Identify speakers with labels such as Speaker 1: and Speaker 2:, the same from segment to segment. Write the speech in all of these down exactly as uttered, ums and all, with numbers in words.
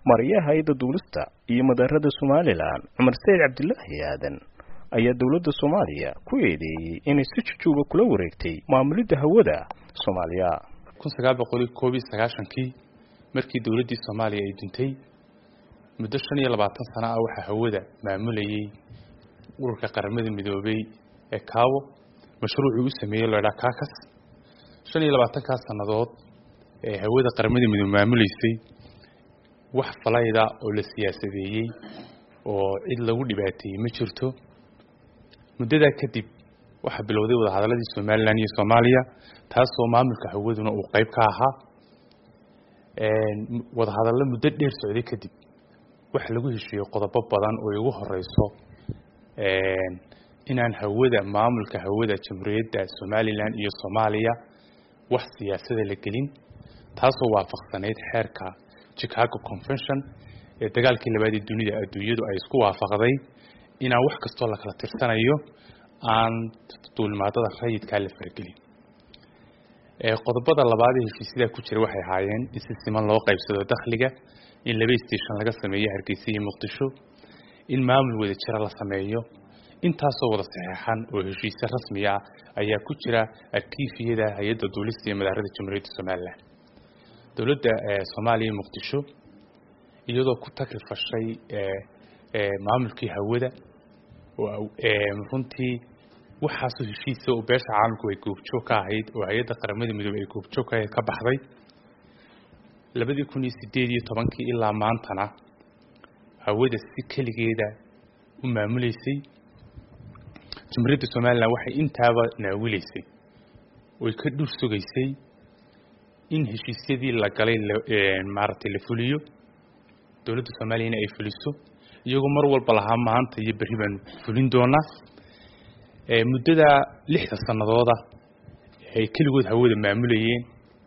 Speaker 1: Mariyaha hay'adda duulista iyo madaarada Somaliland Cumar Said Cabdullaahi Aadan ayaa dawladda Soomaaliya ku eedeeyay inay si jujuuba kula wareegtay maamulidda hawada Soomaaliya
Speaker 2: kun sagaal boqol koob iyo sagaashan kii markii dawladda Soomaaliya ay dintay muddo shan iyo labaatan sano ah waxa hawada maamulayay ururka qaramada midoobay ee kaawo mashruuc uu sameeyay loo yiraahdo kaakas shan iyo labaatan ka sanadood ee hawada qaramada midoobay maamulaysay wax falayda oo la siyaasadeeyay oo cid lagu dhibaateeyay ma jirto muddada kadib waxa bilowday wada hadaladii Soomaaliland iyo Soomaaliya taas oo maamulka hawaduna uu qayb ka ahaa ee wada hadallo muddo dheer socday kadib waxa lagu heshiiyay qodobo badan oo ugu horeyso ee inaan hawada maamulka hawada jamhuuriyadda Soomaaliland iyo Soomaaliya wax siyaasada la gelin taas oo waafaqsaneyd xeerka Chicago Convention ee dagaalkii labaad ee dunida adduunyadu ay isku waafaqday in wax kasto la kala tirsanayo aan duulimaadada rayidka la fargelin ee qodobada labaad ee heshiisyada ku jira waxay ahaayeen in si siman loo qaybsado dakhliga in laba station laga sameeyo Hargeysa iyo Muqdisho in maamul wada jira la sameeyo intaas oo wada saxeexan oo heshiisyo rasmi ah ayaa ku jira aktifiyada hay'adda duulista iyo madaarada jamhuuriyadda Soomaaliland dawladda Soomaaliya iyo Muqdisho iyadoo ku takrifashay ee ee maamulkii hawada oo ee runtii waxa soo heshiisyo oo beesha caalamku ay goobjoog ka ahayd oo hay'adda qaramada midoobay ay goobjoog ka baxday laba kun iyo siddeed iyo toban ilaa maantana hawada si kaligeeda u maamuleysay jamhuuriyadda Soomaaliland waxay intaaba naawileysay oo ka dhur sugaysay in heshiisyadii la galay ee maartay la fuliyo dawladda Soomaaliya ay fuliso iyagoo mar walba laha maanta iyo bari baan fulin doonaa ee muddada lixda sanadooda ay kaligood hawada maamulayeen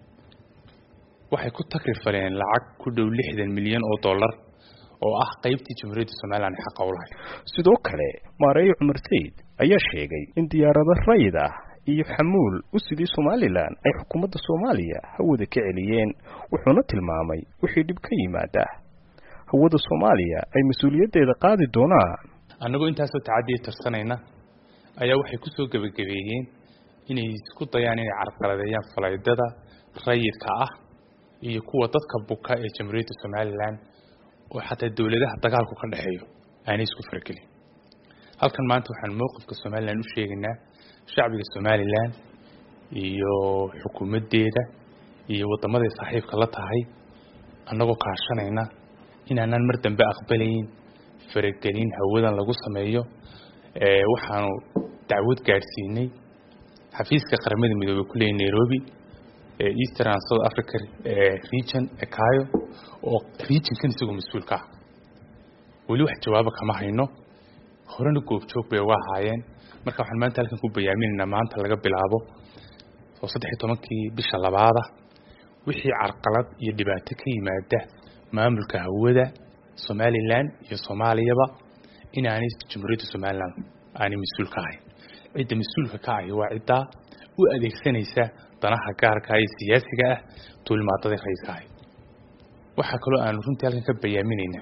Speaker 2: waxay ku takrifaleen lacag ku dhow lixdan milyan oo dollar oo ah qaybtii jamhuuriyadda Soomaaliland xaq u lahayd
Speaker 1: sidoo kale Maray Cumar Said ayaa sheegay in diyaarado rayid ah iyo xamuul u sidii Somaliland ay xukuumadda Soomaaliya hawada ka celiyeen wuxuuna tilmaamay wixii dib ka yimaada hawada Soomaaliya ay mas'uuliyadeeda qaadi doonaan
Speaker 2: anagoo intaas oo tacadiye tirsanayna ayaa waxay ku soo gabagabeeyeen inay isku dayaan inay carqaladeeyaan falaydada rayidka ah iyo kuwa dadka buka ee jamhuuriyadda Soomaaliland oo xataa dawladaha dagaalku ka dhaxeeyo aan isku fargelin halkan maanta waxaan mowqifka Soomaaliland u sheegaynaa shacbiga Soomaaliland iyo xukuumadeeda iyo wadamada saaxiibka la tahay anagoo kaashanayna inaanan mar dambe aqbalayn fargelin hawadan lagu sameeyo ee waxaanu dacwad gaarsiinay xafiiska qaramada midoobay ku leeyahay Nairobi ee Eastern and South Africa ee region ee Kayo oo region kan isagu mas'uul ka ah wali wax jawaab kama hayno horena goobjoog bay waahayeen marka waxaan maanta halkan ku bayaaminaynaa maanta laga bilaabo oo saddex iyo toban bisha labaad wixii carqalad iyo dhibaato ka yimaada maamulka hawada Somaliland iyo Soomaaliyaba inaanay jamhuuriyadda Somaliland aanay mas'uul ka ahayn cidda mas'uulka ka ah waa cidda u adeegsanaysa danaha gaarka ah ee siyaasiga ah duulimaadada rayidka ah waxa kale oo aan runtii halkan ka bayaaminaynaa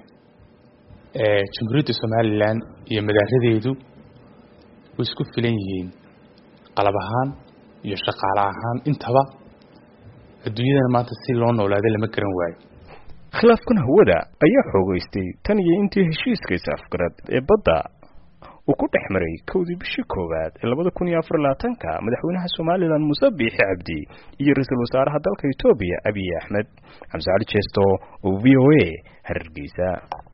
Speaker 2: ee jamhuuriyadda Somaliland iyo madaaradeedu way isku filan yihiin qalab ahaan iyo shaqaale ahaan intaba adduunyada maanta si loo noolaado lama garan waayo
Speaker 1: khilaafkan hawada ayaa xoogaystay tan iyo intii heshiiska afgarad ee badda uu ku dhexmaray kowdii bishii koowaad ee laba kun iyo afar iyo labaatan madaxweynaha Somaliland Muuse Biixi Cabdi iyo ra'iisul wasaaraha dalka Itoobiya Abiy Ahmed Xamza Ali Jesto oo V O A Hargeysa.